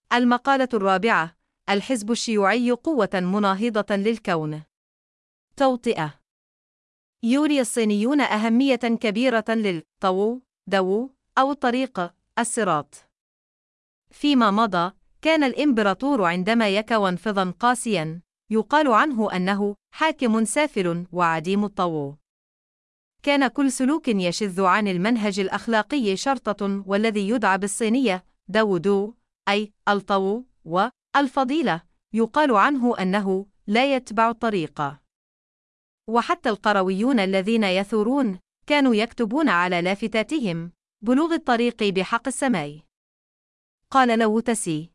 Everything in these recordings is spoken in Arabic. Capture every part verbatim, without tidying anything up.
المقالة الرابعة: الحزب الشيوعي قوة مناهضة للكون. توطئة. يولي الصينيون أهمية كبيرة للطو دو أو الطريق الصراط. فيما مضى، كان الإمبراطور عندما يكون وانفضا قاسيا، يقال عنه أنه حاكم سافل وعديم الطو. كان كل سلوك يشذ عن المنهج الأخلاقي شرطة، والذي يدعى بالصينية دو دو أي الطو والفضيلة، يقال عنه أنه لا يتبع الطريق. وحتى القرويون الذين يثورون كانوا يكتبون على لافتاتهم بلوغ الطريق بحق السماء. قال لاو تسي: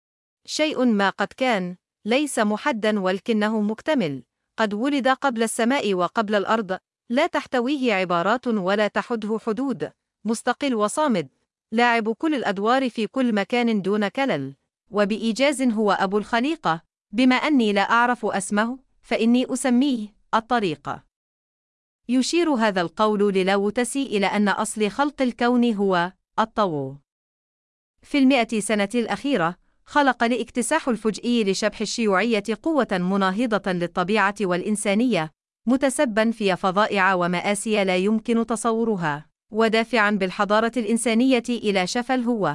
شيء ما قد كان ليس محدا ولكنه مكتمل، قد ولد قبل السماء وقبل الأرض، لا تحتويه عبارات ولا تحده حدود، مستقل وصامد، لاعب كل الأدوار في كل مكان دون كلل، وبإيجاز هو أبو الخليقة، بما أني لا أعرف اسمه فإني أسميه الطريق. يشير هذا القول للاو تسي إلى أن أصل خلق الكون هو الطو. في المئة سنة الأخيرة، خلق الاكتساح الفجئي لشبح الشيوعية قوة مناهضة للطبيعة والإنسانية، متسبًا في فظائع ومآسي لا يمكن تصورها، ودافعًا بالحضارة الإنسانية إلى شفا الهوة،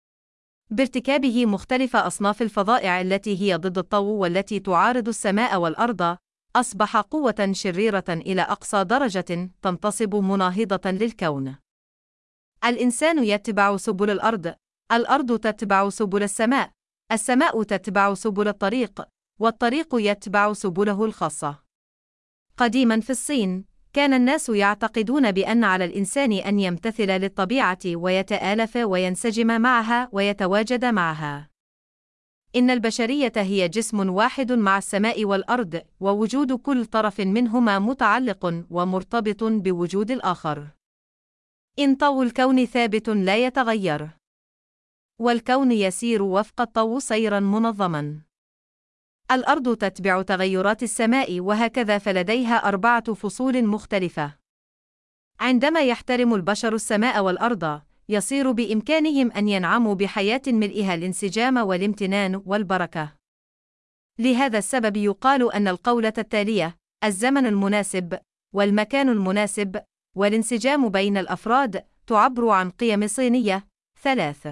بارتكابه مختلف أصناف الفظائع التي هي ضد الطو والتي تعارض السماء والأرض. أصبح قوة شريرة إلى أقصى درجة تنتصب مناهضة للكون. الإنسان يتبع سبل الأرض، الأرض تتبع سبل السماء، السماء تتبع سبل الطريق، والطريق يتبع سبله الخاصة. قديماً في الصين، كان الناس يعتقدون بأن على الإنسان أن يمتثل للطبيعة ويتآلف وينسجم معها ويتواجد معها. إن البشرية هي جسم واحد مع السماء والأرض، ووجود كل طرف منهما متعلق ومرتبط بوجود الآخر. إن طو الكون ثابت لا يتغير، والكون يسير وفق الطو سيراً منظماً. الأرض تتبع تغيرات السماء وهكذا، فلديها أربعة فصول مختلفة. عندما يحترم البشر السماء والأرض، يصير بإمكانهم أن ينعموا بحياة ملئها الانسجام والامتنان والبركة. لهذا السبب يقال أن القولة التالية: الزمن المناسب، والمكان المناسب، والانسجام بين الأفراد، تعبر عن قيم صينية ثلاث.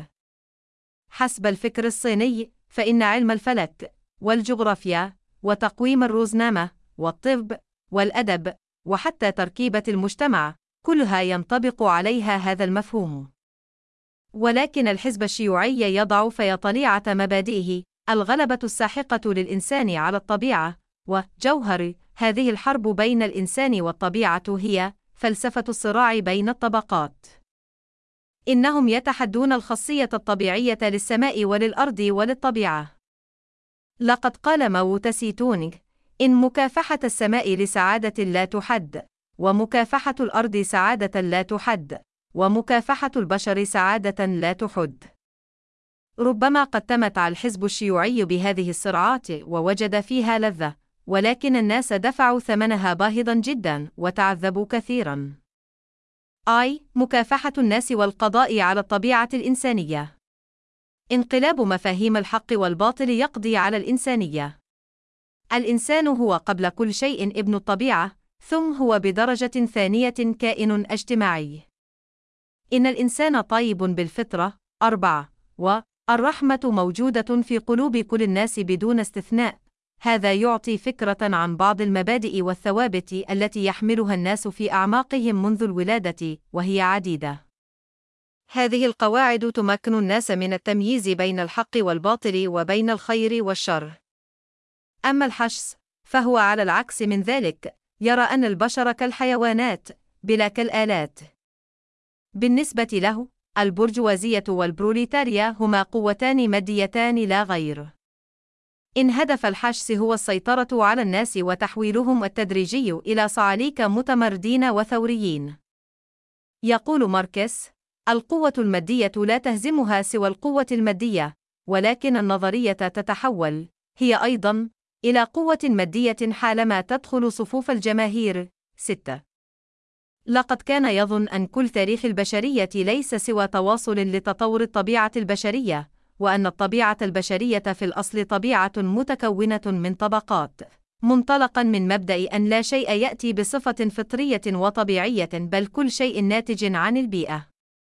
حسب الفكر الصيني، فإن علم الفلك، والجغرافيا، وتقويم الروزنامة، والطب، والأدب، وحتى تركيبة المجتمع، كلها ينطبق عليها هذا المفهوم. ولكن الحزب الشيوعي يضع في طليعة مبادئه الغلبة الساحقة للإنسان على الطبيعة، وجوهر هذه الحرب بين الإنسان والطبيعة هي فلسفة الصراع بين الطبقات. إنهم يتحدون الخاصية الطبيعية للسماء وللأرض وللطبيعة. لقد قال ماو تسي تونغ: إن مكافحة السماء لسعادة لا تحد، ومكافحة الأرض سعادة لا تحد، ومكافحة البشر سعادة لا تحد. ربما قد تمتع الحزب الشيوعي بهذه الصراعات ووجد فيها لذة، ولكن الناس دفعوا ثمنها باهظا جدا وتعذبوا كثيرا. آي مكافحة الناس والقضاء على الطبيعة الإنسانية. انقلاب مفاهيم الحق والباطل يقضي على الإنسانية. الإنسان هو قبل كل شيء ابن الطبيعة، ثم هو بدرجة ثانية كائن اجتماعي. إن الإنسان طيب بالفطرة. أربعة. والرحمة موجودة في قلوب كل الناس بدون استثناء. هذا يعطي فكرة عن بعض المبادئ والثوابت التي يحملها الناس في أعماقهم منذ الولادة، وهي عديدة. هذه القواعد تمكن الناس من التمييز بين الحق والباطل وبين الخير والشر. أما الحشس، فهو على العكس من ذلك، يرى أن البشر كالحيوانات، بلا كالآلات. بالنسبة له، البرجوازية والبروليتاريا هما قوتان ماديتان لا غير. إن هدف الحشس هو السيطرة على الناس وتحويلهم التدريجي إلى صعاليك متمردين وثوريين. يقول ماركس: القوة المادية لا تهزمها سوى القوة المادية، ولكن النظرية تتحول هي أيضاً إلى قوة مادية حالما تدخل صفوف الجماهير. ستة. لقد كان يظن أن كل تاريخ البشرية ليس سوى تواصل لتطور الطبيعة البشرية، وأن الطبيعة البشرية في الأصل طبيعة متكونة من طبقات، منطلقاً من مبدأ أن لا شيء يأتي بصفة فطرية وطبيعية بل كل شيء ناتج عن البيئة.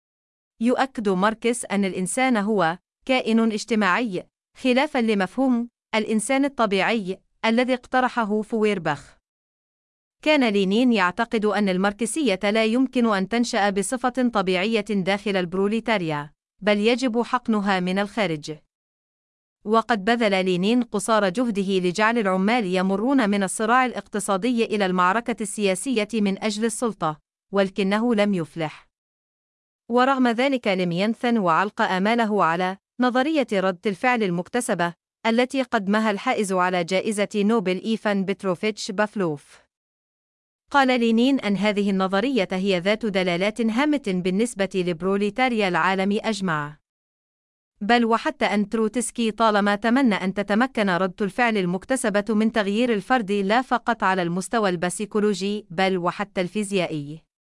يؤكد ماركس أن الإنسان هو كائن اجتماعي، خلافاً لمفهوم الإنسان الطبيعي الذي اقترحه فويرباخ. كان لينين يعتقد أن الماركسية لا يمكن أن تنشأ بصفة طبيعية داخل البروليتاريا، بل يجب حقنها من الخارج. وقد بذل لينين قصارى جهده لجعل العمال يمرون من الصراع الاقتصادي إلى المعركة السياسية من أجل السلطة، ولكنه لم يفلح. ورغم ذلك لم ينثن وعلق آماله على نظرية رد الفعل المكتسبة التي قدمها الحائز على جائزة نوبل إيفان بتروفيتش بافلوف. قال لينين أن هذه النظرية هي ذات دلالات هامة بالنسبة لبروليتاريا العالم أجمع. بل وحتى أن تروتسكي طالما تمنى أن تتمكن رد الفعل المكتسبة من تغيير الفرد لا فقط على المستوى البسيكولوجي بل وحتى الفيزيائي.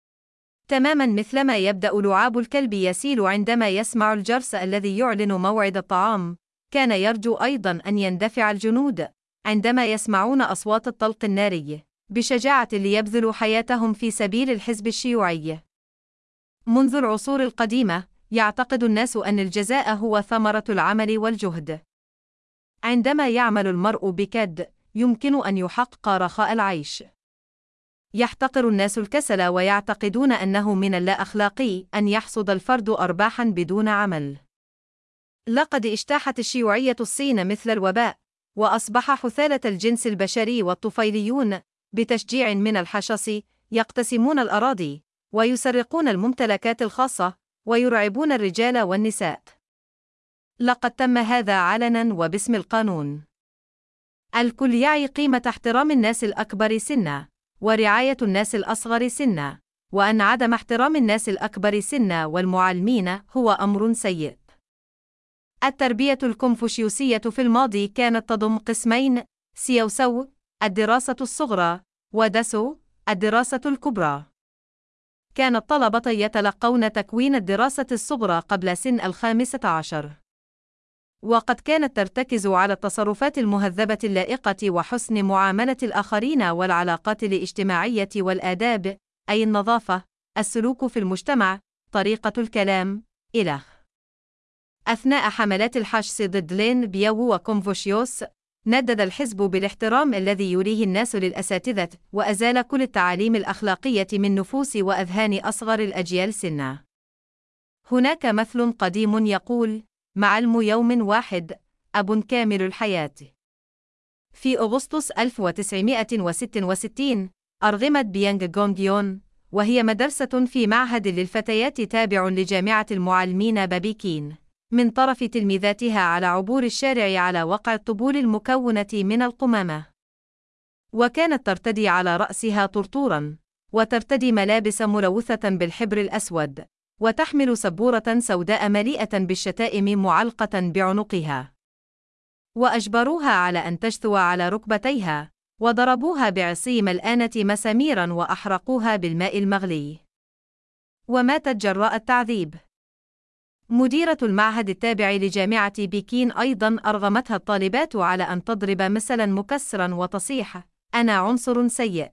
تماماً مثلما يبدأ لعاب الكلب يسيل عندما يسمع الجرس الذي يعلن موعد الطعام، كان يرجو أيضاً أن يندفع الجنود عندما يسمعون أصوات الطلق الناري بشجاعة ليبذلوا حياتهم في سبيل الحزب الشيوعي. منذ العصور القديمة، يعتقد الناس أن الجزاء هو ثمرة العمل والجهد. عندما يعمل المرء بجد، يمكن أن يحقق رخاء العيش. يحتقر الناس الكسل ويعتقدون أنه من اللا أخلاقي أن يحصد الفرد أرباحاً بدون عمل. لقد اجتاحت الشيوعية الصين مثل الوباء، وأصبح حثالة الجنس البشري والطفيليون بتشجيع من الحشص يقتسمون الأراضي، ويسرقون الممتلكات الخاصة، ويرعبون الرجال والنساء. لقد تم هذا علناً وباسم القانون. الكل يعي قيمة احترام الناس الأكبر سناً، ورعاية الناس الأصغر سناً، وأن عدم احترام الناس الأكبر سناً والمعلمين هو أمر سيء. التربية الكونفوشيوسية في الماضي كانت تضم قسمين: سيوسو الدراسة الصغرى، وداسو الدراسة الكبرى. كان الطلبة يتلقون تكوين الدراسة الصغرى قبل سن الخامسة عشر. وقد كانت ترتكز على التصرفات المهذبة اللائقة وحسن معاملة الآخرين والعلاقات الاجتماعية والآداب، أي النظافة، السلوك في المجتمع، طريقة الكلام، إلخ. أثناء حملات الحشد ضد لين بياو وكونفوشيوس، ندد الحزب بالاحترام الذي يريه الناس للأساتذة، وأزال كل التعاليم الأخلاقية من نفوس وأذهان أصغر الأجيال سنًا. هناك مثل قديم يقول: معلم يوم واحد، أب كامل الحياة. في أغسطس ألف وتسعمائة وستة وستين، أرغمت بيانغ غونغيون، وهي مدرسة في معهد للفتيات تابع لجامعة المعلمين ببكين، من طرف تلميذاتها على عبور الشارع على وقع الطبول المكونة من القمامة. وكانت ترتدي على رأسها طرطوراً، وترتدي ملابس ملوثة بالحبر الأسود، وتحمل سبورة سوداء مليئة بالشتائم معلقة بعنقها. وأجبروها على أن تجثو على ركبتيها، وضربوها بعصي ملآنة مساميراً وأحرقوها بالماء المغلي. وماتت جراء التعذيب. مديرة المعهد التابع لجامعة بكين أيضاً أرغمتها الطالبات على أن تضرب مثلاً مكسراً وتصيح: أنا عنصر سيء.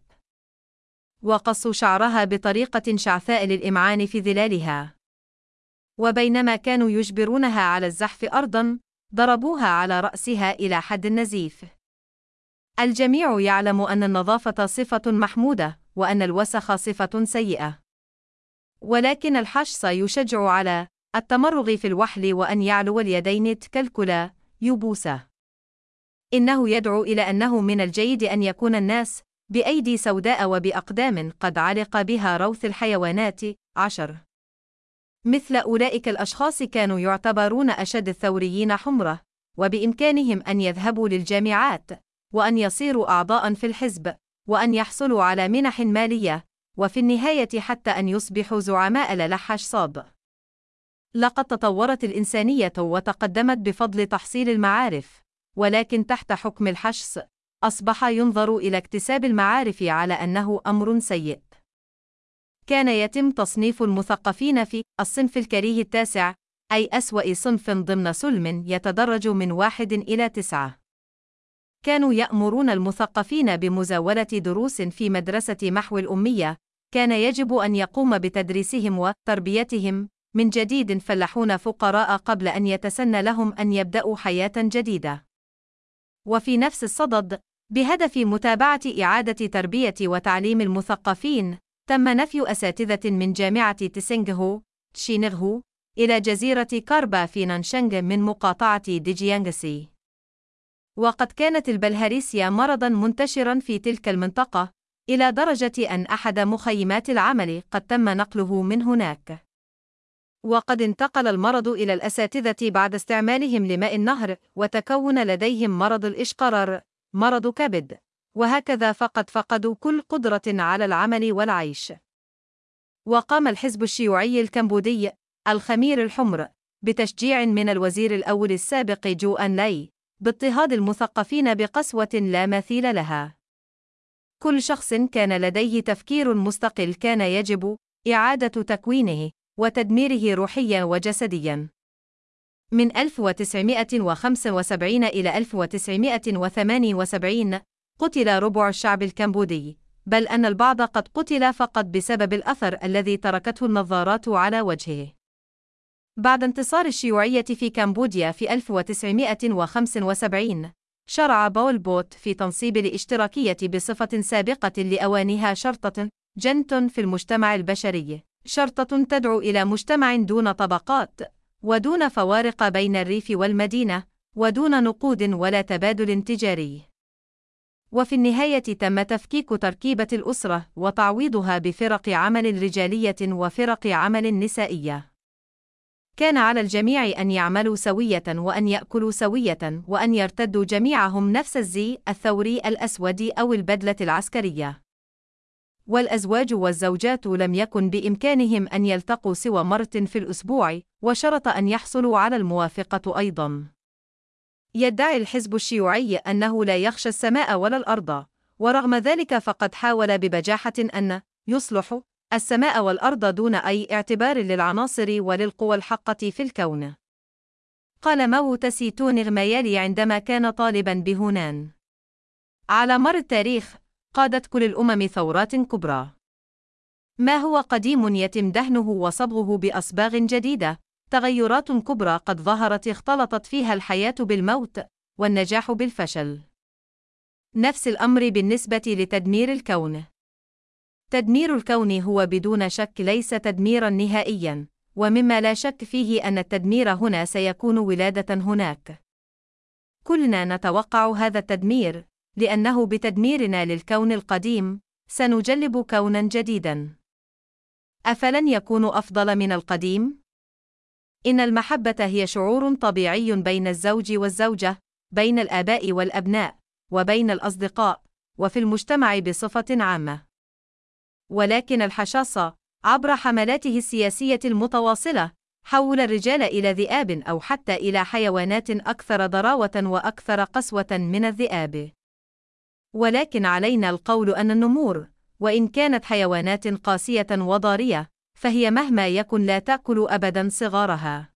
وقصوا شعرها بطريقة شعثاء للإمعان في ظلالها. وبينما كانوا يجبرونها على الزحف أرضاً، ضربوها على رأسها إلى حد النزيف. الجميع يعلم أن النظافة صفة محمودة، وأن الوسخ صفة سيئة. ولكن الحشص يشجع على التمرغ في الوحل وأن يعلو اليدين تكلكلا يبوسا. إنه يدعو إلى أنه من الجيد أن يكون الناس بأيدي سوداء وبأقدام قد علق بها روث الحيوانات. عشر. مثل أولئك الأشخاص كانوا يعتبرون أشد الثوريين حمرة، وبإمكانهم أن يذهبوا للجامعات، وأن يصيروا أعضاء في الحزب، وأن يحصلوا على منح مالية، وفي النهاية حتى أن يصبحوا زعماء للحش صاد. لقد تطورت الإنسانية وتقدمت بفضل تحصيل المعارف، ولكن تحت حكم الحشص، أصبح ينظر إلى اكتساب المعارف على أنه أمر سيء. كان يتم تصنيف المثقفين في الصنف الكريه التاسع أي أسوأ صنف ضمن سلم يتدرج من واحد إلى تسعة. كانوا يأمرون المثقفين بمزاولة دروس في مدرسة محو الأمية، كان يجب أن يقوم بتدريسهم وتربيتهم من جديد فلاحون فقراء قبل أن يتسنى لهم أن يبدأوا حياة جديدة. وفي نفس الصدد، بهدف متابعة إعادة تربية وتعليم المثقفين، تم نفي أساتذة من جامعة تسينغهو تشينغهو إلى جزيرة كاربا في نانشانغ من مقاطعة ديجيانغسي. وقد كانت البلهارسيا مرضاً منتشراً في تلك المنطقة، إلى درجة أن أحد مخيمات العمل قد تم نقله من هناك. وقد انتقل المرض إلى الأساتذة بعد استعمالهم لماء النهر، وتكون لديهم مرض الإشقرار، مرض كبد، وهكذا فقد فقدوا كل قدرة على العمل والعيش. وقام الحزب الشيوعي الكمبودي الخمير الحمر بتشجيع من الوزير الأول السابق جو أن لاي باضطهاد المثقفين بقسوة لا مثيل لها. كل شخص كان لديه تفكير مستقل كان يجب إعادة تكوينه وتدميره روحياً وجسدياً. من ألف وتسعمائة وخمسة وسبعين إلى ألف وتسعمائة وثمانية وسبعين قتل ربع الشعب الكمبودي، بل أن البعض قد قتل فقط بسبب الأثر الذي تركته النظارات على وجهه. بعد انتصار الشيوعية في كمبوديا في ألف وتسعمائة وخمسة وسبعين، شرع بول بوت في تنصيب الاشتراكية بصفة سابقة لأوانها شرطة جنة في المجتمع البشري، شرطة تدعو إلى مجتمع دون طبقات، ودون فوارق بين الريف والمدينة، ودون نقود ولا تبادل تجاري. وفي النهاية تم تفكيك تركيبة الأسرة وتعويضها بفرق عمل رجالية وفرق عمل نسائية. كان على الجميع أن يعملوا سوية وأن يأكلوا سوية وأن يرتدوا جميعهم نفس الزي الثوري الأسود أو البدلة العسكرية. والأزواج والزوجات لم يكن بإمكانهم أن يلتقوا سوى مرة في الأسبوع، وشرط أن يحصلوا على الموافقة أيضاً. يدعي الحزب الشيوعي أنه لا يخشى السماء ولا الأرض، ورغم ذلك فقد حاول ببجاحة أن يصلح السماء والأرض دون أي اعتبار للعناصر وللقوى الحقة في الكون. قال ماو تسي تونغ مايالي عندما كان طالباً بهونان: على مر التاريخ قادت كل الأمم ثورات كبرى. ما هو قديم يتم دهنه وصبغه بأصباغ جديدة، تغيرات كبرى قد ظهرت اختلطت فيها الحياة بالموت والنجاح بالفشل. نفس الأمر بالنسبة لتدمير الكون. تدمير الكون هو بدون شك ليس تدميراً نهائياً، ومما لا شك فيه أن التدمير هنا سيكون ولادة هناك. كلنا نتوقع هذا التدمير، لأنه بتدميرنا للكون القديم سنجلب كوناً جديداً. أفلن يكون أفضل من القديم؟ إن المحبة هي شعور طبيعي بين الزوج والزوجة، بين الآباء والأبناء، وبين الأصدقاء، وفي المجتمع بصفة عامة. ولكن الحشاصة عبر حملاته السياسية المتواصلة حول الرجال إلى ذئاب أو حتى إلى حيوانات أكثر ضراوة وأكثر قسوة من الذئاب. ولكن علينا القول أن النمور، وإن كانت حيوانات قاسية وضارية، فهي مهما يكن لا تأكل أبداً صغارها.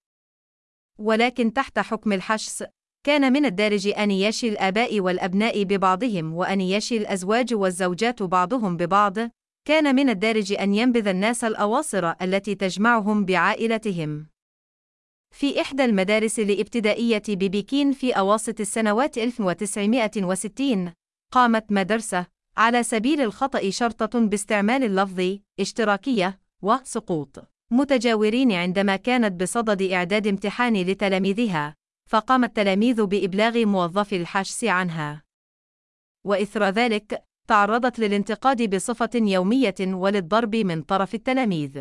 ولكن تحت حكم الحشس، كان من الدارج أن يشي الآباء والأبناء ببعضهم وأن يشي الأزواج والزوجات بعضهم ببعض، كان من الدارج أن ينبذ الناس الأواصر التي تجمعهم بعائلتهم. في إحدى المدارس الابتدائية ببكين في أواسط السنوات ألف وتسعمائة وستين، قامت مدرسة على سبيل الخطأ شرطة باستعمال اللفظ اشتراكية وسقوط متجاورين عندما كانت بصدد إعداد امتحان لتلاميذها، فقام التلاميذ بإبلاغ موظف الحشس عنها. وإثر ذلك تعرضت للانتقاد بصفة يومية وللضرب من طرف التلاميذ،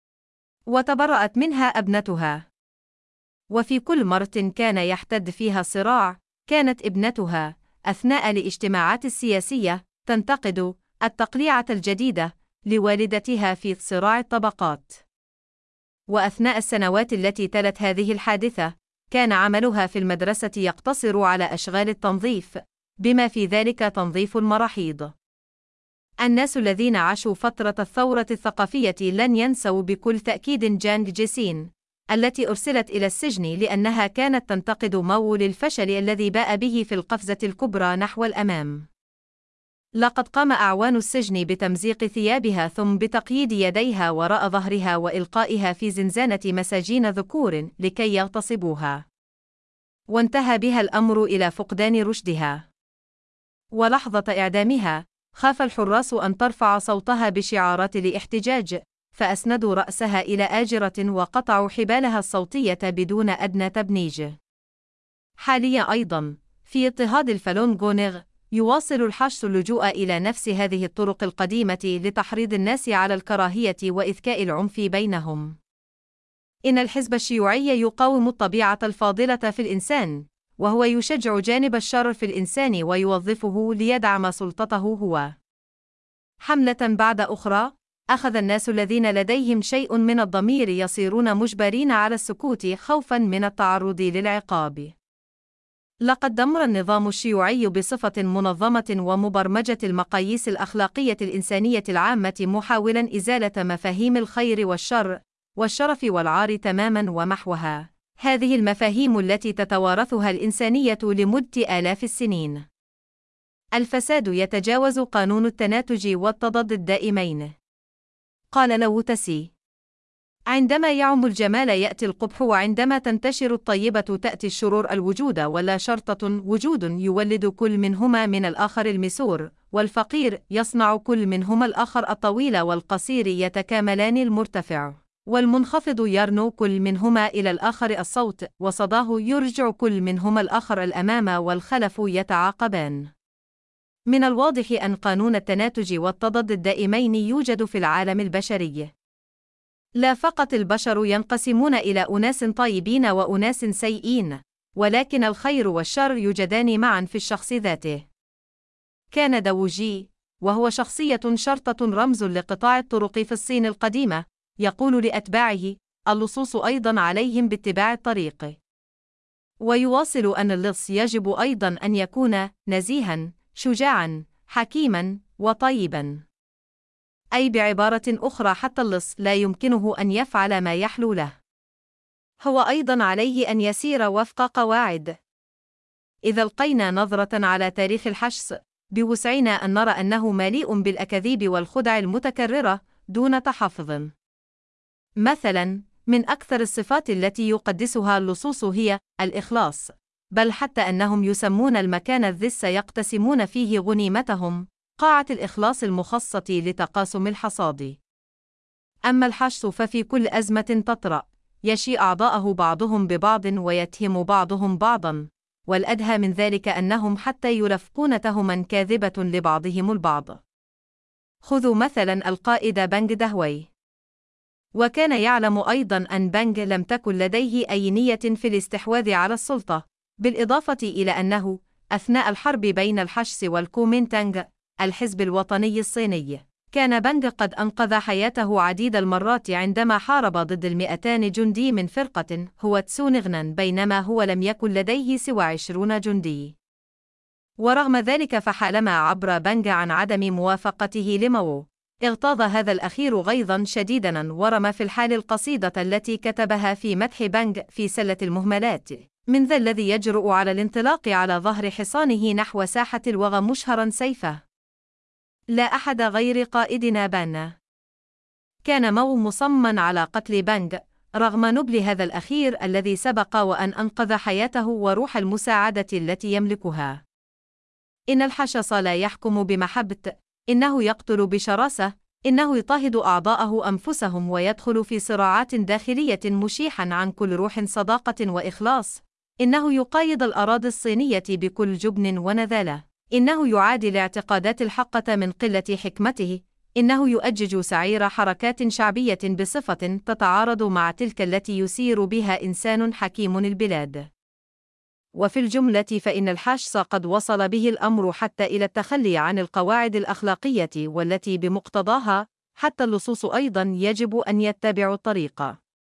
وتبرأت منها ابنتها. وفي كل مرة كان يحتد فيها الصراع، كانت ابنتها أثناء الاجتماعات السياسية تنتقد التقليعة الجديدة لوالدتها في صراع الطبقات. وأثناء السنوات التي تلت هذه الحادثة، كان عملها في المدرسة يقتصر على أشغال التنظيف، بما في ذلك تنظيف المراحيض. الناس الذين عاشوا فترة الثورة الثقافية لن ينسوا بكل تأكيد جانغ جيسين، التي أرسلت إلى السجن لأنها كانت تنتقد ماو للفشل الذي باء به في القفزة الكبرى نحو الأمام. لقد قام أعوان السجن بتمزيق ثيابها ثم بتقييد يديها وراء ظهرها وإلقائها في زنزانة مساجين ذكور لكي يغتصبوها. وانتهى بها الأمر إلى فقدان رشدها. ولحظة إعدامها، خاف الحراس أن ترفع صوتها بشعارات الاحتجاج، فأسندوا رأسها إلى آجرة وقطعوا حبالها الصوتية بدون أدنى تبنيج. حاليا أيضا، في اضطهاد الفالون غونغ، يواصل الحشد اللجوء إلى نفس هذه الطرق القديمة لتحريض الناس على الكراهية وإذكاء العنف بينهم. إن الحزب الشيوعي يقاوم الطبيعة الفاضلة في الإنسان، وهو يشجع جانب الشر في الإنسان ويوظفه ليدعم سلطته هو. حملة بعد أخرى، أخذ الناس الذين لديهم شيء من الضمير يصيرون مجبرين على السكوت خوفاً من التعرض للعقاب. لقد دمر النظام الشيوعي بصفة منظمة ومبرمجة المقاييس الأخلاقية الإنسانية العامة محاولاً إزالة مفاهيم الخير والشر، والشرف والعار تماماً ومحوها. هذه المفاهيم التي تتوارثها الإنسانية لمدة آلاف السنين. الفساد يتجاوز قانون التناتج والتضاد الدائمين. قال لاو تسي: عندما يعم الجمال يأتي القبح، وعندما تنتشر الطيبة تأتي الشرور. الوجود ولا شرطة وجود يولد كل منهما من الآخر المسور، والفقير يصنع كل منهما الآخر. الطويل والقصير يتكاملان، المرتفع والمنخفض يرنو كل منهما إلى الآخر الصوت، وصداه يرجع كل منهما الآخر الأمام، والخلف يتعاقبان. من الواضح أن قانون التناتج والتضاد الدائمين يوجد في العالم البشري. لا فقط البشر ينقسمون إلى أناس طيبين وأناس سيئين، ولكن الخير والشر يوجدان معا في الشخص ذاته. كان داو جي، وهو شخصية شرطة رمز لقطاع الطرق في الصين القديمة، يقول لأتباعه: اللصوص أيضا عليهم باتباع الطريق. ويواصل أن اللص يجب أيضا أن يكون نزيها، شجاعا، حكيما، وطيبا. أي بعبارة أخرى، حتى اللص لا يمكنه أن يفعل ما يحلو له. هو أيضا عليه أن يسير وفق قواعد. إذا ألقينا نظرة على تاريخ الحشس، بوسعنا أن نرى أنه مليء بالأكاذيب والخدع المتكررة دون تحفظ. مثلا، من أكثر الصفات التي يقدسها اللصوص هي الإخلاص، بل حتى أنهم يسمون المكان الذي سيقتسمون فيه غنيمتهم قاعة الإخلاص المخصصة لتقاسم الحصاد. أما الحشس ففي كل أزمة تطرأ، يشي أعضاءه بعضهم ببعض ويتهم بعضهم بعضا، والأدهى من ذلك أنهم حتى يرفقون تهما كاذبة لبعضهم البعض. خذوا مثلا القائد بانغ دهوي. وكان يعلم أيضا أن بانغ لم تكن لديه أي نية في الاستحواذ على السلطة، بالإضافة إلى أنه، أثناء الحرب بين الحشس والكومينتانغ، الحزب الوطني الصيني، كان بانغ قد أنقذ حياته عديد المرات عندما حارب ضد المئتان جندي من فرقة هو تسونغنان، بينما هو لم يكن لديه سوى عشرون جندي. ورغم ذلك، فحالما عبر بانغ عن عدم موافقته لماو، اغتاظ هذا الأخير غيظا شديدا ورمى في الحال القصيدة التي كتبها في مدح بانغ في سلة المهملات: من ذا الذي يجرؤ على الانطلاق على ظهر حصانه نحو ساحة الوغى مشهرا سيفه؟ لا أحد غير قائدنا بان. كان ماو مصمما على قتل بانغ رغم نبل هذا الأخير الذي سبق وأن أنقذ حياته وروح المساعدة التي يملكها. إن الحشس لا يحكم بمحبة، إنه يقتل بشراسة، إنه يضطهد أعضاءه أنفسهم ويدخل في صراعات داخلية مشيحا عن كل روح صداقة وإخلاص، إنه يقايض الأراضي الصينية بكل جبن ونذالة، إنه يعادي الاعتقادات الحقة من قلة حكمته، إنه يؤجج سعير حركات شعبية بصفة تتعارض مع تلك التي يسير بها إنسان حكيم البلاد. وفي الجملة فإن الحشس قد وصل به الأمر حتى إلى التخلي عن القواعد الأخلاقية، والتي بمقتضاها حتى اللصوص أيضا يجب أن يتبعوا الطريق.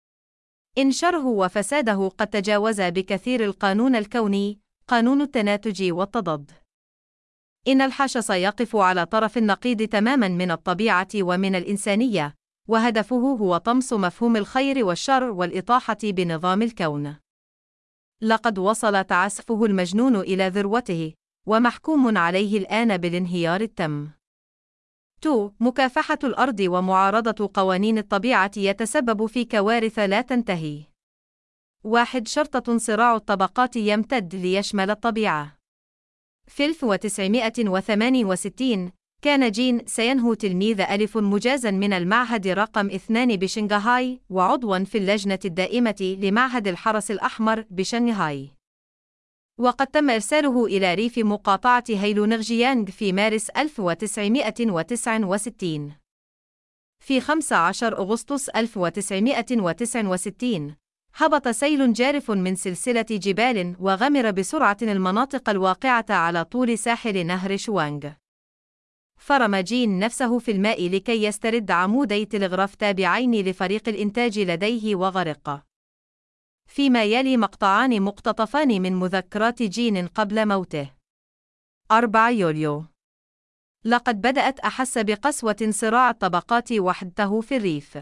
إن شره وفساده قد تجاوز بكثير القانون الكوني، قانون التناتج والتضاد. إن الحشس يقف على طرف النقيض تماما من الطبيعة ومن الإنسانية، وهدفه هو طمس مفهوم الخير والشر والإطاحة بنظام الكون. لقد وصل تعسفه المجنون إلى ذروته، ومحكوم عليه الآن بالانهيار التام. اثنين. مكافحة الأرض ومعارضة قوانين الطبيعة يتسبب في كوارث لا تنتهي. واحد. شرطة صراع الطبقات يمتد ليشمل الطبيعة. في ألف وتسعمائة وثمانية وستين كان جين سينهو تلميذ ألف مجازا من المعهد رقم اثنان بشنغهاي وعضوا في اللجنة الدائمة لمعهد الحرس الأحمر بشنغهاي. وقد تم إرساله إلى ريف مقاطعة هيلونغجيانغ في مارس ألف وتسعمائة وتسعة وستين. في خمسة عشر أغسطس ألف وتسعمائة وتسعة وستين هبط سيل جارف من سلسلة جبال وغمر بسرعة المناطق الواقعة على طول ساحل نهر شوانغ. فرم جين نفسه في الماء لكي يسترد عمودي تلغراف تابعين لفريق الإنتاج لديه وغرق. فيما يلي مقطعان مقتطفان من مذكرات جين قبل موته. أربعة يوليو. لقد بدأت أحس بقسوة صراع الطبقات وحدته في الريف.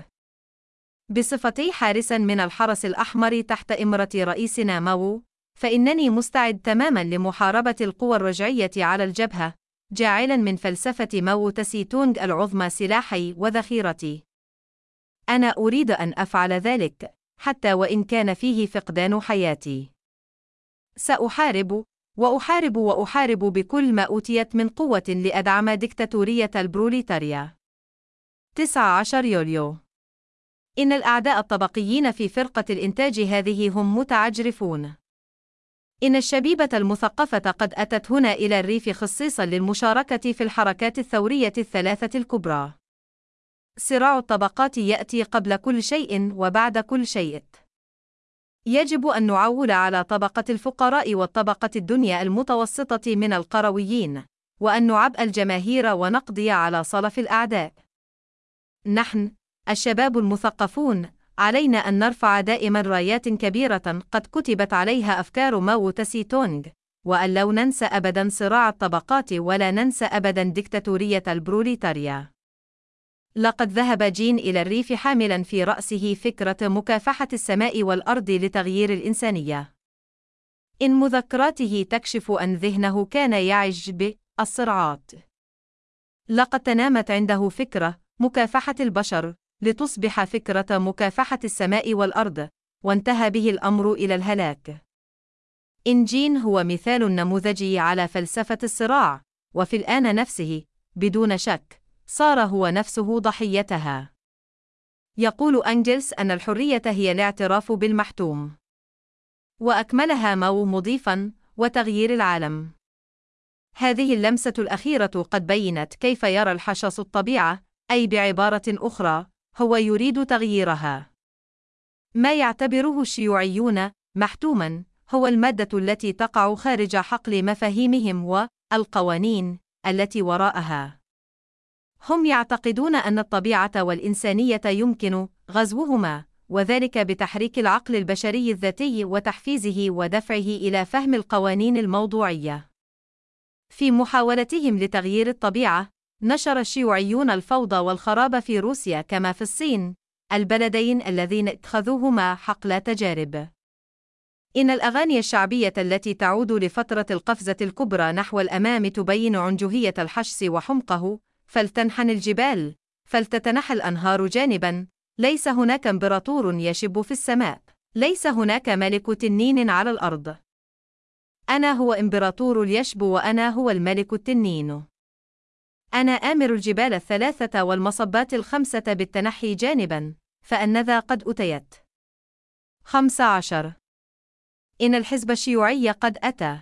بصفتي حارساً من الحرس الأحمر تحت إمرة رئيسنا ماو، فإنني مستعد تماماً لمحاربة القوى الرجعية على الجبهة، جاعلاً من فلسفة ماو تسي تونغ العظمى سلاحي وذخيرتي. أنا أريد أن أفعل ذلك، حتى وإن كان فيه فقدان حياتي. سأحارب، وأحارب وأحارب بكل ما أوتيت من قوة لأدعم ديكتاتورية البروليتاريا. تسعة عشر يوليو. إن الأعداء الطبقيين في فرقة الإنتاج هذه هم متعجرفون. إن الشبيبة المثقفة قد أتت هنا إلى الريف خصيصاً للمشاركة في الحركات الثورية الثلاثة الكبرى. صراع الطبقات يأتي قبل كل شيء وبعد كل شيء. يجب أن نعول على طبقة الفقراء والطبقة الدنيا المتوسطة من القرويين، وأن نعبأ الجماهير ونقضي على صلف الأعداء. نحن، الشباب المثقفون، علينا أن نرفع دائما رايات كبيرة قد كتبت عليها أفكار ماو تسي تونغ، وأن لا ننسى أبدا صراع الطبقات ولا ننسى أبدا ديكتاتورية البروليتاريا. لقد ذهب جين إلى الريف حاملا في رأسه فكرة مكافحة السماء والأرض لتغيير الإنسانية. إن مذكراته تكشف أن ذهنه كان يعج بالصراعات. لقد تنامت عنده فكرة مكافحة البشر لتصبح فكرة مكافحة السماء والأرض، وانتهى به الأمر إلى الهلاك. إن جين هو مثال نموذجي على فلسفة الصراع، وفي الآن نفسه، بدون شك، صار هو نفسه ضحيتها. يقول أنجلس أن الحرية هي الاعتراف بالمحتوم. وأكملها ماو مضيفاً: وتغيير العالم. هذه اللمسة الأخيرة قد بيّنت كيف يرى الحشاش الطبيعة، أي بعبارة أخرى، هو يريد تغييرها. ما يعتبره الشيوعيون محتوماً هو المادة التي تقع خارج حقل مفاهيمهم والقوانين التي وراءها. هم يعتقدون أن الطبيعة والإنسانية يمكن غزوهما، وذلك بتحريك العقل البشري الذاتي وتحفيزه ودفعه إلى فهم القوانين الموضوعية. في محاولتهم لتغيير الطبيعة، نشر الشيوعيون الفوضى والخراب في روسيا كما في الصين، البلدين اللذين اتخذوهما حقل تجارب. إن الأغاني الشعبية التي تعود لفترة القفزة الكبرى نحو الأمام تبين عنجهية الحشس وحمقه. فلتنحن الجبال، فلتتنحى الأنهار جانباً، ليس هناك إمبراطور يشب في السماء، ليس هناك ملك تنين على الأرض. أنا هو إمبراطور اليشب وأنا هو الملك التنين. أنا آمر الجبال الثلاثة والمصبات الخمسة بالتنحي جانباً، فأنذا قد أتيت. خمسة عشر. إن الحزب الشيوعي قد أتى.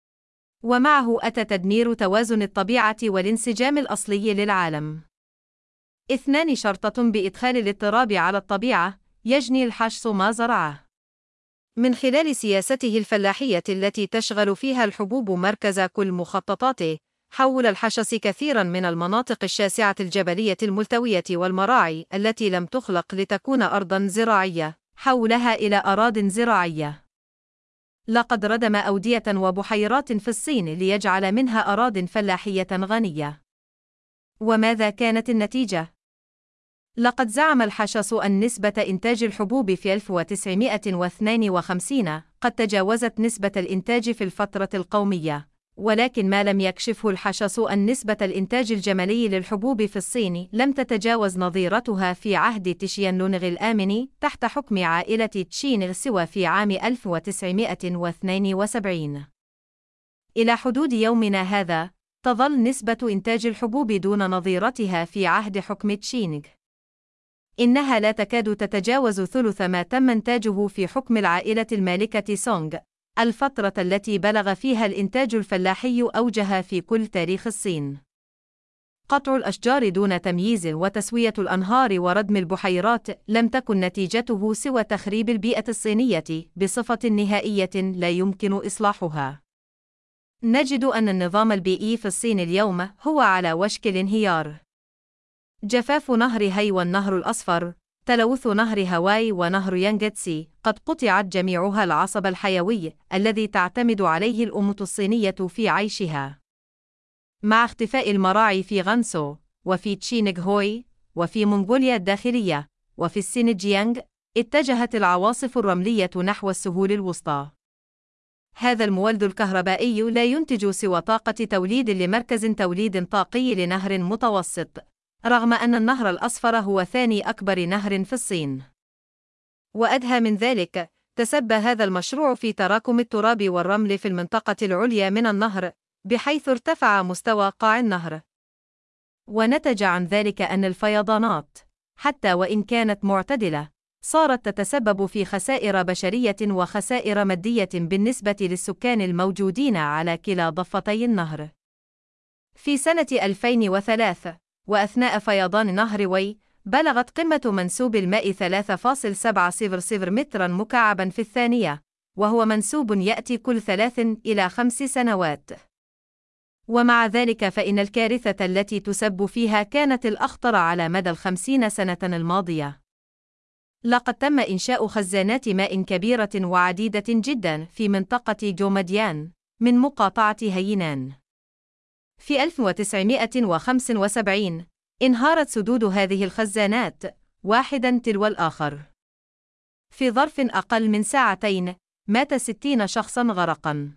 ومعه أتى تدمير توازن الطبيعة والانسجام الأصلي للعالم. اثنان. شرطة بإدخال الاضطراب على الطبيعة، يجني الحشس ما زرعه. من خلال سياسته الفلاحية التي تشغل فيها الحبوب مركز كل مخططاته، حول الحشس كثيرا من المناطق الشاسعة الجبلية الملتوية والمراعي التي لم تخلق لتكون أرضا زراعية، حولها إلى أراضٍ زراعية. لقد ردم أودية وبحيرات في الصين ليجعل منها أراضٍ فلاحية غنية. وماذا كانت النتيجة؟ لقد زعم الحشص أن نسبة إنتاج الحبوب في ألف وتسعمائة واثنين وخمسين قد تجاوزت نسبة الإنتاج في الفترة القومية، ولكن ما لم يكشفه الحشص أن نسبة الإنتاج الجمالي للحبوب في الصين لم تتجاوز نظيرتها في عهد تشيانلونغ الآمن تحت حكم عائلة تشينغ سوى في عام ألف وتسعمائة واثنين وسبعين. إلى حدود يومنا هذا، تظل نسبة إنتاج الحبوب دون نظيرتها في عهد حكم تشينغ. إنها لا تكاد تتجاوز ثلث ما تم إنتاجه في حكم العائلة المالكة سونغ، الفترة التي بلغ فيها الإنتاج الفلاحي أوجها في كل تاريخ الصين. قطع الأشجار دون تمييز وتسوية الأنهار وردم البحيرات لم تكن نتيجته سوى تخريب البيئة الصينية بصفة نهائية لا يمكن إصلاحها. نجد أن النظام البيئي في الصين اليوم هو على وشك الانهيار. جفاف نهر هاي والنهر الأصفر، تلوث نهر هاواي ونهر يانغتسي، قد قطعت جميعها العصب الحيوي الذي تعتمد عليه الأمة الصينية في عيشها. مع اختفاء المراعي في غانسو، وفي تشينغ هوي، وفي منغوليا الداخلية، وفي السينجيانغ، اتجهت العواصف الرملية نحو السهول الوسطى. هذا المولد الكهربائي لا ينتج سوى طاقة توليد لمركز توليد طاقي لنهر متوسط، رغم أن النهر الأصفر هو ثاني أكبر نهر في الصين. وأدهى من ذلك، تسبب هذا المشروع في تراكم التراب والرمل في المنطقة العليا من النهر، بحيث ارتفع مستوى قاع النهر. ونتج عن ذلك أن الفيضانات، حتى وإن كانت معتدلة، صارت تتسبب في خسائر بشرية وخسائر مادية بالنسبة للسكان الموجودين على كلا ضفتي النهر. في سنة ألفين وثلاثة، وأثناء فيضان نهر وي، بلغت قمة منسوب الماء ثلاثة فاصلة سبعة صفر صفر متراً مكعباً في الثانية، وهو منسوب يأتي كل ثلاث إلى خمس سنوات. ومع ذلك فإن الكارثة التي تسب فيها كانت الأخطر على مدى الخمسين سنة الماضية. لقد تم إنشاء خزانات ماء كبيرة وعديدة جداً في منطقة جومديان من مقاطعة هينان. في ألف وتسعمائة وخمسة وسبعين انهارت سدود هذه الخزانات، واحداً تلو الآخر. في ظرف أقل من ساعتين، مات ستين شخصاً غرقاً.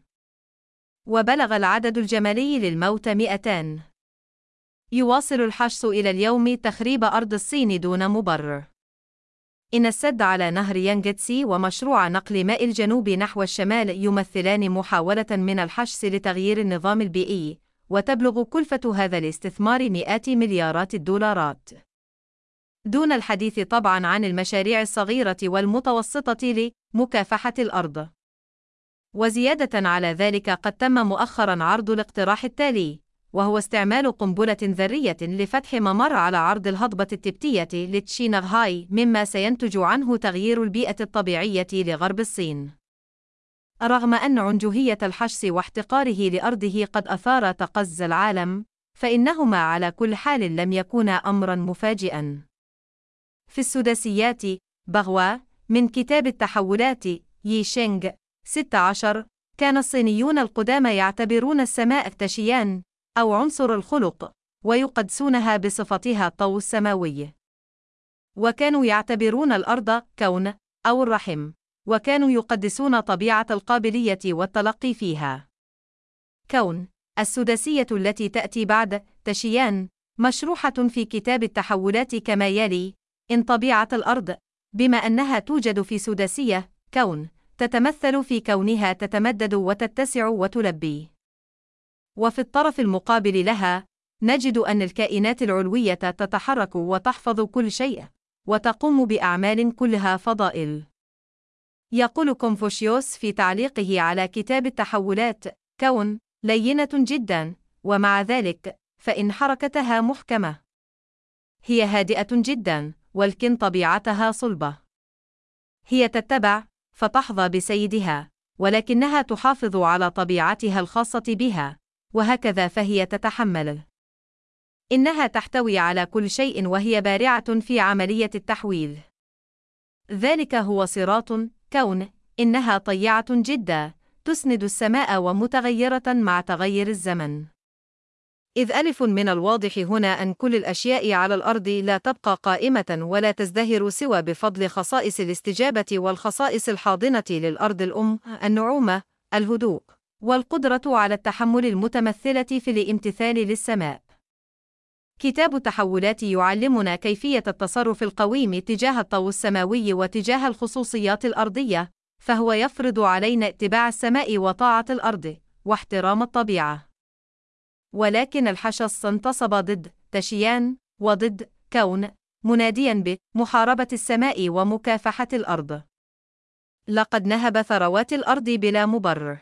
وبلغ العدد الجمالي للموت مئتان. يواصل الحشص إلى اليوم تخريب أرض الصين دون مبرر. إن السد على نهر يانغتسي ومشروع نقل ماء الجنوب نحو الشمال يمثلان محاولة من الحشص لتغيير النظام البيئي، وتبلغ كلفة هذا الاستثمار مئات مليارات الدولارات. دون الحديث طبعاً عن المشاريع الصغيرة والمتوسطة لمكافحة الأرض. وزيادة على ذلك، قد تم مؤخراً عرض الاقتراح التالي، وهو استعمال قنبلة ذرية لفتح ممر على عرض الهضبة التبتية لتشينغ هاي، مما سينتج عنه تغيير البيئة الطبيعية لغرب الصين. رغم أن عنجهية الحشص واحتقاره لأرضه قد أثار تقزز العالم، فإنهما على كل حال لم يكونا أمراً مفاجئاً. في السداسيات، بغوا، من كتاب التحولات، يي شينغ، ستة عشر، كان الصينيون القدامى يعتبرون السماء تشيان، أو عنصر الخلق، ويقدسونها بصفتها الطو السماوي. وكانوا يعتبرون الأرض كون، أو الرحم، وكانوا يقدسون طبيعة القابلية والتلقي فيها. كون، السداسية التي تأتي بعد تشيان، مشروحة في كتاب التحولات كما يلي: إن طبيعة الأرض، بما أنها توجد في سداسية كون، تتمثل في كونها تتمدد وتتسع وتلبي. وفي الطرف المقابل لها، نجد أن الكائنات العلوية تتحرك وتحفظ كل شيء، وتقوم بأعمال كلها فضائل. يقول كونفوشيوس في تعليقه على كتاب التحولات: كون لينة جدا، ومع ذلك فإن حركتها محكمة. هي هادئة جدا، ولكن طبيعتها صلبة. هي تتبع فتحظى بسيدها، ولكنها تحافظ على طبيعتها الخاصة بها، وهكذا فهي تتحمل. إنها تحتوي على كل شيء وهي بارعة في عملية التحويل. ذلك هو صراط كون. إنها طيعة جدا، تسند السماء ومتغيرة مع تغير الزمن. إذ ألف من الواضح هنا أن كل الأشياء على الأرض لا تبقى قائمة ولا تزدهر سوى بفضل خصائص الاستجابة والخصائص الحاضنة للأرض الأم، النعومة، الهدوء، والقدرة على التحمل المتمثلة في الامتثال للسماء. كتاب التحولات يعلمنا كيفية التصرف القويم تجاه الطو السماوي وتجاه الخصوصيات الأرضية، فهو يفرض علينا اتباع السماء وطاعة الأرض، واحترام الطبيعة. ولكن الحشص انتصب ضد تشيان وضد كون، مناديا بمحاربة السماء ومكافحة الأرض. لقد نهب ثروات الأرض بلا مبرر،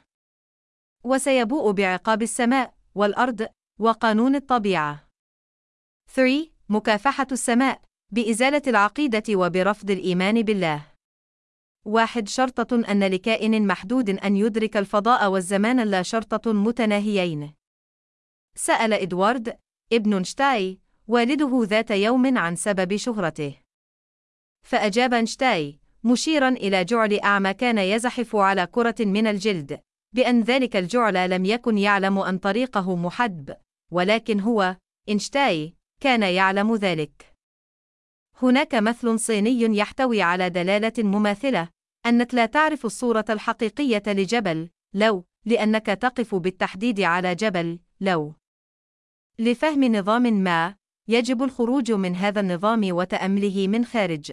وسيبوء بعقاب السماء والأرض وقانون الطبيعة. ثلاثة. مكافحة السماء بإزالة العقيدة وبرفض الإيمان بالله. واحد. شرطة أن لكائن محدود أن يدرك الفضاء والزمان لا شرطة متناهيين. سأل إدوارد ابن أينشتاين والده ذات يوم عن سبب شهرته، فأجاب أينشتاين مشيرا إلى جعل أعمى كان يزحف على كرة من الجلد بأن ذلك الجعل لم يكن يعلم أن طريقه محدب، ولكن هو أينشتاين كان يعلم ذلك. هناك مثل صيني يحتوي على دلالة مماثلة، أنك لا تعرف الصورة الحقيقية لجبل لو، لأنك تقف بالتحديد على جبل لو. لفهم نظام ما، يجب الخروج من هذا النظام وتأمله من خارج.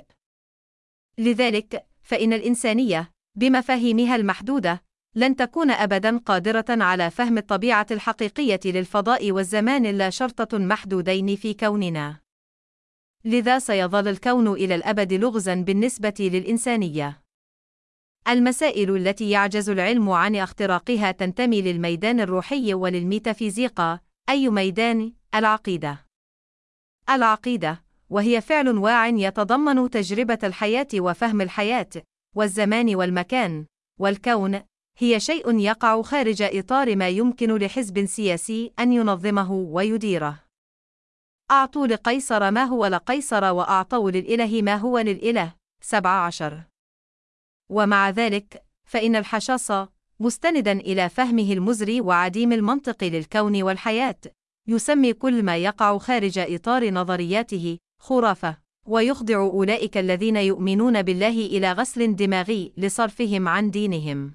لذلك، فإن الإنسانية، بمفاهيمها المحدودة، لن تكون أبداً قادرة على فهم الطبيعة الحقيقية للفضاء والزمان لا شرطة محدودين في كوننا. لذا سيظل الكون إلى الأبد لغزاً بالنسبة للإنسانية. المسائل التي يعجز العلم عن اختراقها تنتمي للميدان الروحي وللميتافيزيقا. أي ميدان؟ العقيدة. العقيدة، وهي فعل واع يتضمن تجربة الحياة وفهم الحياة، والزمان والمكان، والكون، هي شيء يقع خارج إطار ما يمكن لحزب سياسي أن ينظمه ويديره. أعطوا لقيصر ما هو لقيصر وأعطوا للإله ما هو للإله. سبعة عشر. ومع ذلك، فإن الحشاص، مستنداً إلى فهمه المزري وعديم المنطق للكون والحياة، يسمي كل ما يقع خارج إطار نظرياته خرافة، ويخضع أولئك الذين يؤمنون بالله إلى غسل دماغي لصرفهم عن دينهم.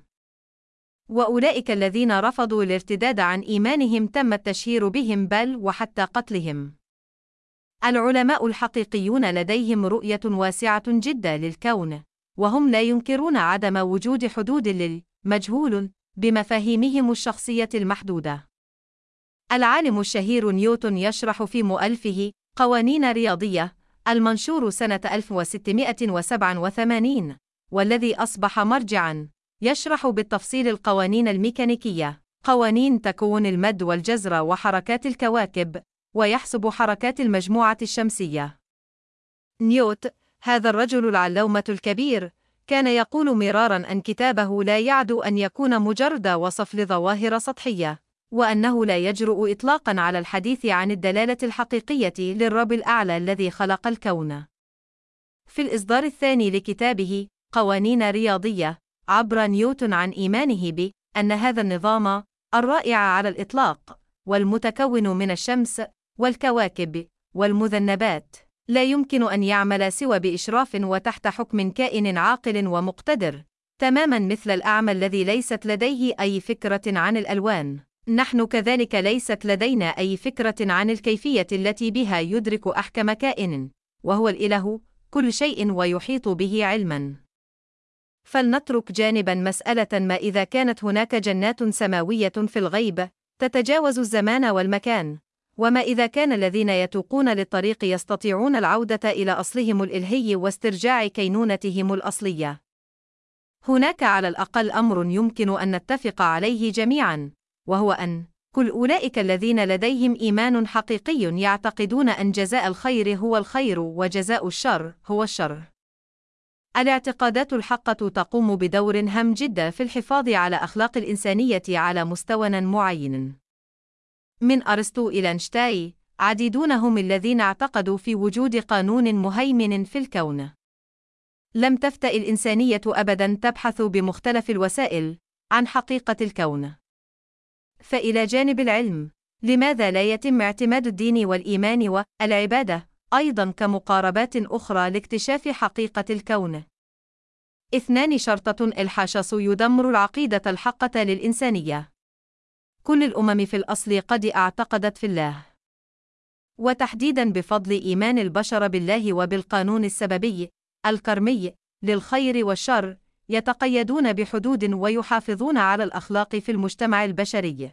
وأولئك الذين رفضوا الارتداد عن إيمانهم تم التشهير بهم بل وحتى قتلهم. العلماء الحقيقيون لديهم رؤية واسعة جدا للكون، وهم لا ينكرون عدم وجود حدود للمجهول بمفاهيمهم الشخصية المحدودة. العالم الشهير نيوتن يشرح في مؤلفه قوانين رياضية المنشور سنة ألف وستمائة وسبعة وثمانين، والذي أصبح مرجعاً، يشرح بالتفصيل القوانين الميكانيكية، قوانين تكون المد والجزر وحركات الكواكب، ويحسب حركات المجموعة الشمسية. نيوت، هذا الرجل العلومة الكبير، كان يقول مرارا أن كتابه لا يعد أن يكون مجرد وصف لظواهر سطحية، وأنه لا يجرؤ إطلاقا على الحديث عن الدلالة الحقيقية للرب الأعلى الذي خلق الكون. في الإصدار الثاني لكتابه قوانين رياضية، عبر نيوتن عن إيمانه بأن هذا النظام الرائع على الإطلاق، والمتكون من الشمس والكواكب والمذنبات، لا يمكن أن يعمل سوى بإشراف وتحت حكم كائن عاقل ومقتدر، تماماً مثل الأعمى الذي ليست لديه أي فكرة عن الألوان. نحن كذلك ليست لدينا أي فكرة عن الكيفية التي بها يدرك أحكم كائن، وهو الإله، كل شيء ويحيط به علماً. فلنترك جانباً مسألة ما إذا كانت هناك جنات سماوية في الغيب تتجاوز الزمان والمكان، وما إذا كان الذين يتوقون للطريق يستطيعون العودة إلى أصلهم الإلهي واسترجاع كينونتهم الأصلية. هناك على الأقل أمر يمكن أن نتفق عليه جميعاً، وهو أن كل أولئك الذين لديهم إيمان حقيقي يعتقدون أن جزاء الخير هو الخير وجزاء الشر هو الشر. الاعتقادات الحقة تقوم بدور هام جدا في الحفاظ على أخلاق الإنسانية على مستوى معين. من أرسطو إلى أينشتاين، عديدون هم الذين اعتقدوا في وجود قانون مهيمن في الكون. لم تفتأ الإنسانية أبداً تبحث بمختلف الوسائل عن حقيقة الكون. فإلى جانب العلم، لماذا لا يتم اعتماد الدين والإيمان والعبادة أيضاً كمقاربات أخرى لاكتشاف حقيقة الكون؟ اثنان شرطة الحشص يدمر العقيدة الحقة للإنسانية. كل الأمم في الأصل قد اعتقدت في الله، وتحديداً بفضل إيمان البشر بالله وبالقانون السببي الكرمي للخير والشر، يتقيدون بحدود ويحافظون على الأخلاق في المجتمع البشري.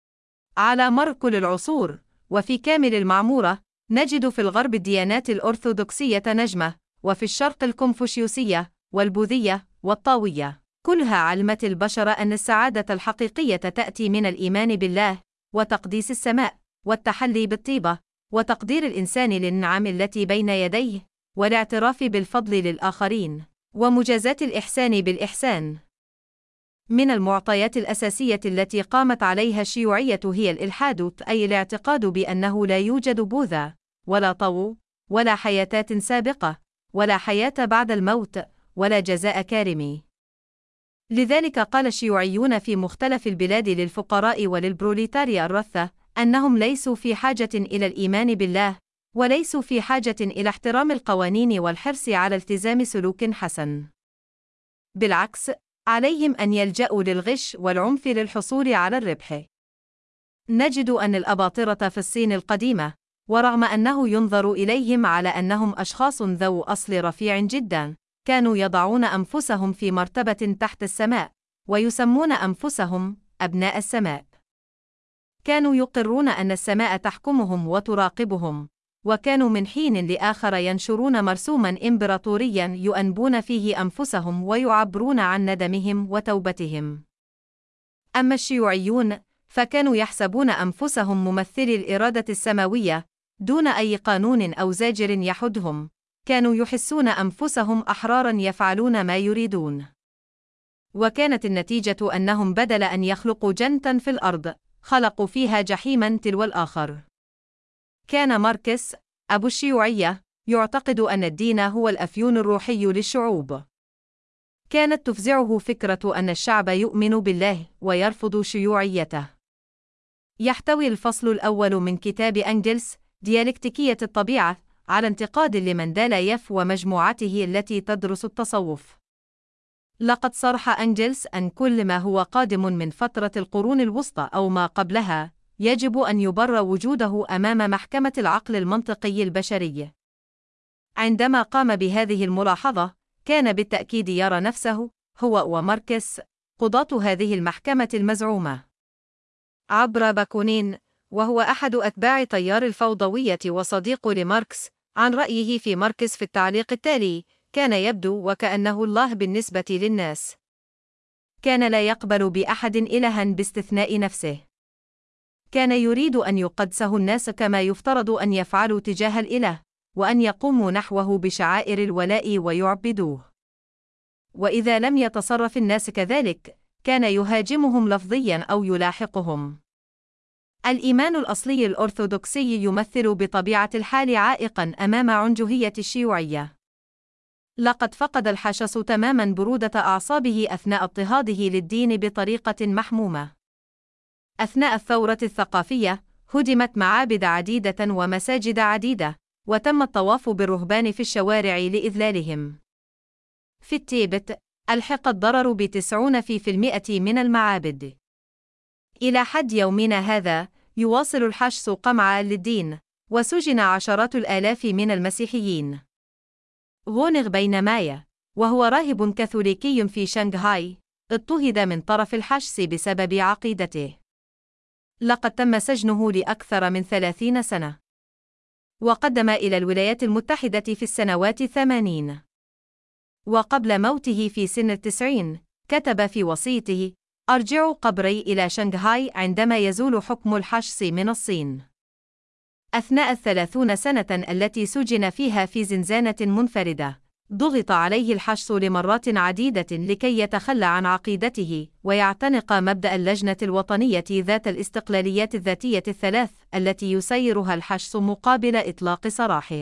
على مر كل العصور وفي كامل المعمورة، نجد في الغرب الديانات الأرثوذكسية نجمة، وفي الشرق الكونفوشيوسية والبوذية والطاوية. كلها علمت البشر أن السعادة الحقيقية تأتي من الإيمان بالله، وتقديس السماء، والتحلي بالطيبة، وتقدير الإنسان للنعم التي بين يديه، والاعتراف بالفضل للآخرين، ومجازاة الإحسان بالإحسان. من المعطيات الأساسية التي قامت عليها الشيوعية هي الإلحاد، أي الاعتقاد بأنه لا يوجد بوذا، ولا طاو، ولا حياتات سابقة، ولا حياة بعد الموت، ولا جزاء كارم. لذلك قال الشيوعيون في مختلف البلاد للفقراء وللبروليتاريا الرثة أنهم ليسوا في حاجة إلى الإيمان بالله، وليسوا في حاجة إلى احترام القوانين والحرص على التزام سلوك حسن. بالعكس، عليهم أن يلجأوا للغش والعنف للحصول على الربح. نجد أن الأباطرة في الصين القديمة، ورغم أنه ينظر إليهم على أنهم أشخاص ذو أصل رفيع جدا، كانوا يضعون أنفسهم في مرتبة تحت السماء، ويسمون أنفسهم أبناء السماء. كانوا يقرون أن السماء تحكمهم وتراقبهم، وكانوا من حين لآخر ينشرون مرسوما إمبراطوريا يؤنبون فيه أنفسهم ويعبرون عن ندمهم وتوبتهم. أما الشيوعيون فكانوا يحسبون أنفسهم ممثلي الإرادة السماوية دون أي قانون أو زاجر يحدهم، كانوا يحسون أنفسهم أحرارا يفعلون ما يريدون. وكانت النتيجة أنهم بدل أن يخلقوا جنة في الأرض، خلقوا فيها جحيما تلو الآخر. كان ماركس أبو الشيوعية يعتقد أن الدين هو الأفيون الروحي للشعوب. كانت تفزعه فكرة أن الشعب يؤمن بالله ويرفض شيوعيته. يحتوي الفصل الأول من كتاب أنجلس ديالكتيكية الطبيعة على انتقاد لمندالايف ومجموعته التي تدرس التصوف. لقد صرح أنجلس أن كل ما هو قادم من فترة القرون الوسطى أو ما قبلها يجب أن يبرر وجوده أمام محكمة العقل المنطقي البشري. عندما قام بهذه الملاحظة، كان بالتأكيد يرى نفسه هو وماركس قضاة هذه المحكمة المزعومة. عبر باكونين، وهو أحد أتباع تيار الفوضوية وصديق لماركس، عن رأيه في ماركس في التعليق التالي: كان يبدو وكأنه الله بالنسبة للناس. كان لا يقبل بأحد إلها باستثناء نفسه. كان يريد أن يقدسه الناس كما يفترض أن يفعلوا تجاه الإله، وأن يقوموا نحوه بشعائر الولاء ويعبدوه. وإذا لم يتصرف الناس كذلك، كان يهاجمهم لفظيا أو يلاحقهم. الإيمان الأصلي الأرثوذكسي يمثل بطبيعة الحال عائقا أمام عنجهية الشيوعية. لقد فقد الحشص تماما برودة أعصابه أثناء اضطهاده للدين بطريقة محمومة. أثناء الثورة الثقافية، هدمت معابد عديدة ومساجد عديدة، وتم الطواف بالرهبان في الشوارع لإذلالهم. في التيبت، ألحق الضرر بتسعين في المئة من المعابد. إلى حد يومنا هذا، يواصل الحشص قمع للدين، وسجن عشرات الآلاف من المسيحيين. غونغ بين مايا، وهو راهب كاثوليكي في شنغهاي، اضطهد من طرف الحشص بسبب عقيدته. لقد تم سجنه لأكثر من ثلاثين سنة. وقدم إلى الولايات المتحدة في السنوات الثمانين. وقبل موته في سن التسعين، كتب في وصيته: أرجع قبري إلى شنغهاي عندما يزول حكم الحشص من الصين. أثناء الثلاثون سنة التي سجن فيها في زنزانة منفردة، ضغط عليه الحشص لمرات عديدة لكي يتخلى عن عقيدته ويعتنق مبدأ اللجنة الوطنية ذات الاستقلاليات الذاتية الثلاث التي يسيرها الحشص مقابل إطلاق سراحه.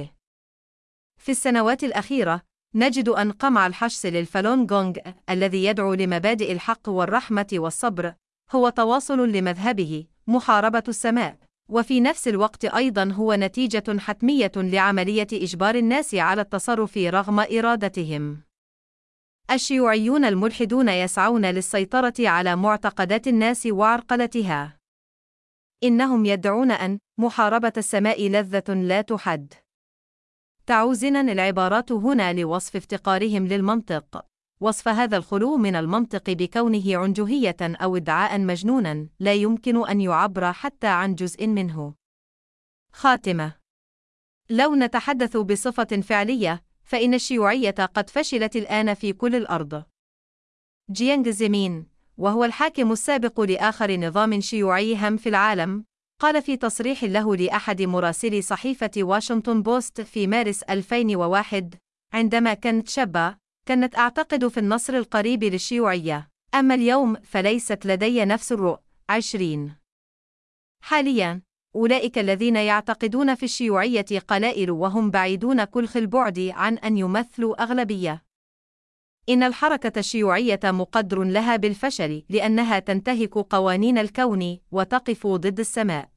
في السنوات الأخيرة، نجد أن قمع الحشص للفالون غونغ الذي يدعو لمبادئ الحق والرحمة والصبر هو تواصل لمذهبه محاربة السماء وفي نفس الوقت أيضًا هو نتيجة حتمية لعملية إجبار الناس على التصرف رغم إرادتهم. الشيوعيون الملحدون يسعون للسيطرة على معتقدات الناس وعرقلتها. إنهم يدعون أن محاربة السماء لذة لا تُحَد. تعوزنا العبارات هنا لوصف افتقارهم للمنطق، وصف هذا الخلو من المنطق بكونه عنجهية أو ادعاء مجنونا لا يمكن أن يعبر حتى عن جزء منه. خاتمة. لو نتحدث بصفة فعلية، فإن الشيوعية قد فشلت الآن في كل الأرض. جيانغ زيمين، وهو الحاكم السابق لآخر نظام شيوعي هام في العالم، قال في تصريح له لأحد مراسلي صحيفة واشنطن بوست في مارس ألفين وواحد: عندما كنت شابة، كنت أعتقد في النصر القريب للشيوعية، أما اليوم فليست لدي نفس الرؤى. عشرين حالياً، أولئك الذين يعتقدون في الشيوعية قلائل وهم بعيدون كل البعد عن أن يمثلوا أغلبية. إن الحركة الشيوعية مقدر لها بالفشل لأنها تنتهك قوانين الكون وتقف ضد السماء.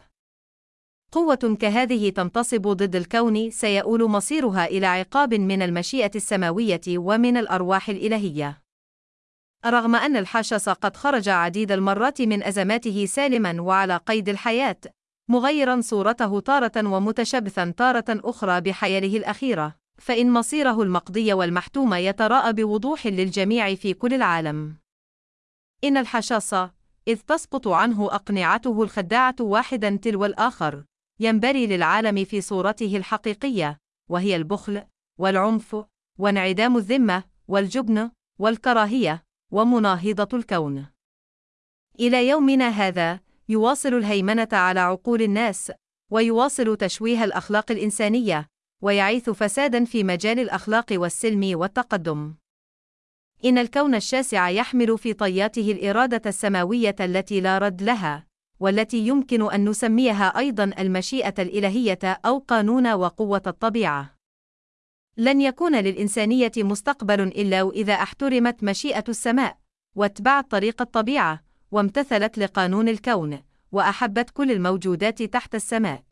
قوة كهذه تنتصب ضد الكون سيؤول مصيرها إلى عقاب من المشيئة السماوية ومن الأرواح الإلهية. رغم أن الحشاش قد خرج عديد المرات من أزماته سالما وعلى قيد الحياة، مغيرا صورته تارة ومتشبثا تارة أخرى بحياته الأخيرة، فإن مصيره المقضي والمحتوم يتراءى بوضوح للجميع في كل العالم. إن الحشاش، إذ تسقط عنه أقنعته الخداعة واحدا تلو الآخر، ينبري للعالم في صورته الحقيقية، وهي البخل، والعنف، وانعدام الذمة، والجبن، والكراهية، ومناهضة الكون. إلى يومنا هذا، يواصل الهيمنة على عقول الناس، ويواصل تشويه الأخلاق الإنسانية، ويعيث فساداً في مجال الأخلاق والسلم والتقدم. إن الكون الشاسع يحمل في طياته الإرادة السماوية التي لا رد لها، والتي يمكن أن نسميها أيضاً المشيئة الإلهية أو قانون وقوة الطبيعة. لن يكون للإنسانية مستقبل إلا إذا احترمت مشيئة السماء، واتبعت طريق الطبيعة، وامتثلت لقانون الكون، وأحبت كل الموجودات تحت السماء.